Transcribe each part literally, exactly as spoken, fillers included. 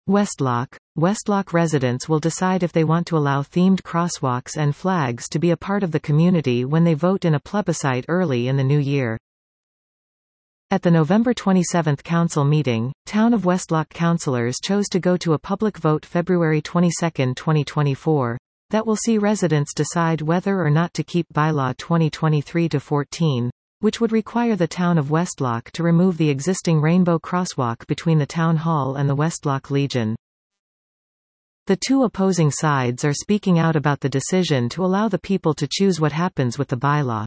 Westlock. Westlock residents will decide if they want to allow themed crosswalks and flags to be a part of the community when they vote in a plebiscite early in the new year. At the November twenty-seventh council meeting, Town of Westlock councillors chose to go to a public vote February twenty-second, twenty twenty-four, that will see residents decide whether or not to keep Bylaw twenty twenty-three dash fourteen, which would require the Town of Westlock to remove the existing rainbow crosswalk between the Town Hall and the Westlock Legion. The two opposing sides are speaking out about the decision to allow the people to choose what happens with the bylaw.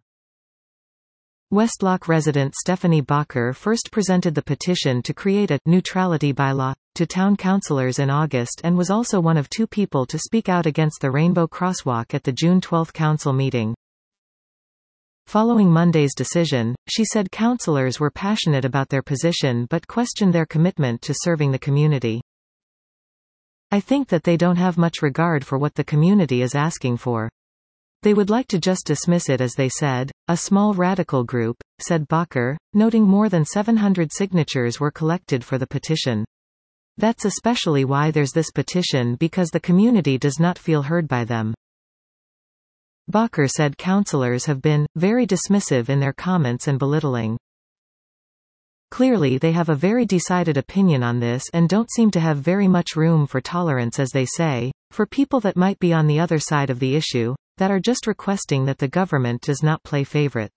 Westlock resident Stephanie Bacher first presented the petition to create a neutrality bylaw to town councillors in August and was also one of two people to speak out against the rainbow crosswalk at the June twelfth council meeting. Following Monday's decision, she said councillors were passionate about their position but questioned their commitment to serving the community. "I think that they don't have much regard for what the community is asking for. They would like to just dismiss it, as they said, a small radical group," said Bacher, noting more than seven hundred signatures were collected for the petition. "That's especially why there's this petition, because the community does not feel heard by them." Bacher said councillors have been very dismissive in their comments and belittling. "Clearly they have a very decided opinion on this and don't seem to have very much room for tolerance, as they say, for people that might be on the other side of the issue, that are just requesting that the government does not play favorites."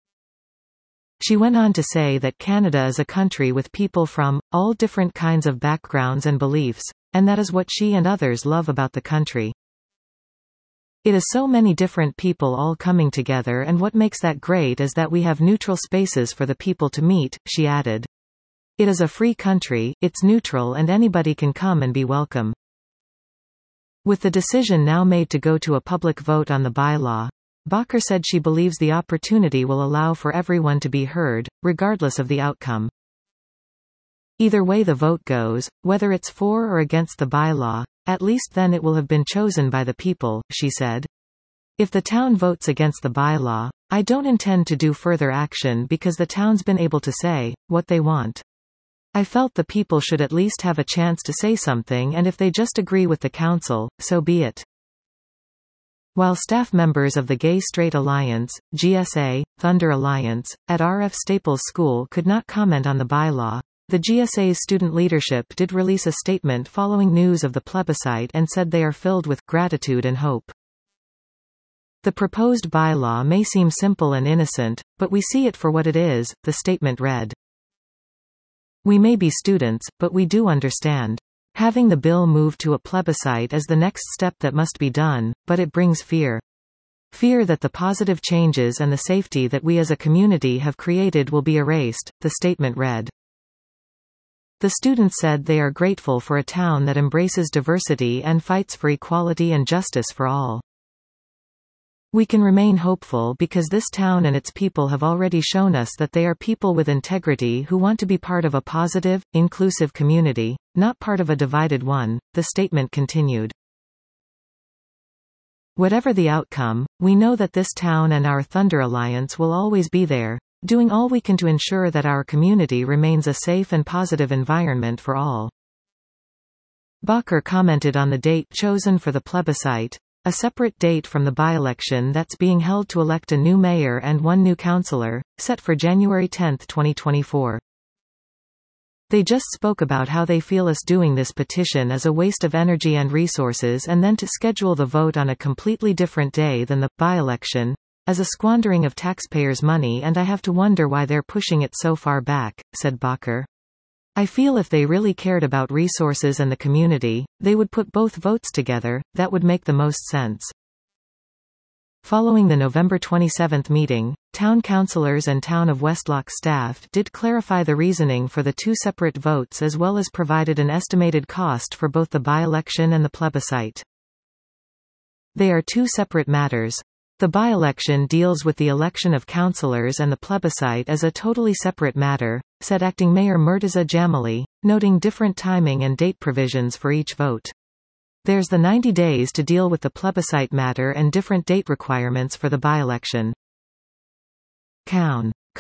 She went on to say that Canada is a country with people from all different kinds of backgrounds and beliefs, and that is what she and others love about the country. "It is so many different people all coming together, and what makes that great is that we have neutral spaces for the people to meet," she added. "It is a free country, it's neutral, and anybody can come and be welcome." With the decision now made to go to a public vote on the bylaw, Bacher said she believes the opportunity will allow for everyone to be heard, regardless of the outcome. "Either way the vote goes, whether it's for or against the bylaw, at least then it will have been chosen by the people," she said. "If the town votes against the bylaw, I don't intend to do further action because the town's been able to say what they want. I felt the people should at least have a chance to say something, and if they just agree with the council, so be it." While staff members of the Gay Straight Alliance, G S A, Thunder Alliance, at R F Staples School could not comment on the bylaw, the G S A's student leadership did release a statement following news of the plebiscite and said they are filled with gratitude and hope. "The proposed bylaw may seem simple and innocent, but we see it for what it is," the statement read. "We may be students, but we do understand. Having the bill move to a plebiscite is the next step that must be done, but it brings fear. Fear that the positive changes and the safety that we as a community have created will be erased," the statement read. The students said they are grateful for a town that embraces diversity and fights for equality and justice for all. "We can remain hopeful because this town and its people have already shown us that they are people with integrity who want to be part of a positive, inclusive community, not part of a divided one," the statement continued. "Whatever the outcome, we know that this town and our Thunder Alliance will always be there, doing all we can to ensure that our community remains a safe and positive environment for all." Bacher commented on the date chosen for the plebiscite, a separate date from the by-election that's being held to elect a new mayor and one new councillor, set for January tenth, twenty twenty-four. "They just spoke about how they feel us doing this petition is a waste of energy and resources, and then to schedule the vote on a completely different day than the by-election, as a squandering of taxpayers' money, and I have to wonder why they're pushing it so far back," said Bacher. "I feel if they really cared about resources and the community, they would put both votes together, that would make the most sense." Following the November twenty-seventh meeting, town councillors and Town of Westlock staff did clarify the reasoning for the two separate votes as well as provided an estimated cost for both the by-election and the plebiscite. "They are two separate matters. The by-election deals with the election of councillors and the plebiscite is a totally separate matter," said Acting Mayor Murtaza Jamali, noting different timing and date provisions for each vote. "There's the ninety days to deal with the plebiscite matter and different date requirements for the by-election." Cown.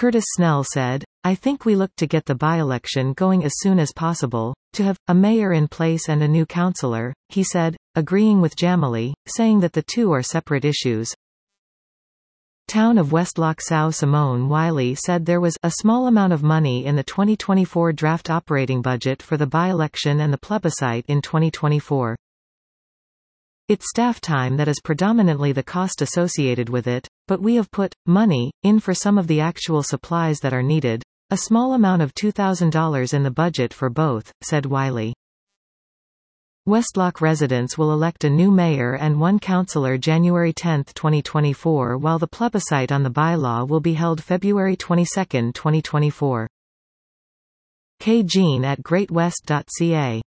Curtis Snell said, "I think we look to get the by-election going as soon as possible, to have a mayor in place and a new councillor," he said, agreeing with Jamali, saying that the two are separate issues. Town of Westlock Sao Simone Wiley said there was a small amount of money in the twenty twenty-four draft operating budget for the by-election and the plebiscite in twenty twenty-four. It's staff time that is predominantly the cost associated with it, but we have put money in for some of the actual supplies that are needed, a small amount of two thousand dollars in the budget for both, said Wiley. Westlock residents will elect a new mayor and one councillor January tenth twenty twenty-four, while the plebiscite on the bylaw will be held February twenty-second twenty twenty-four. K. Jean at great west dot c a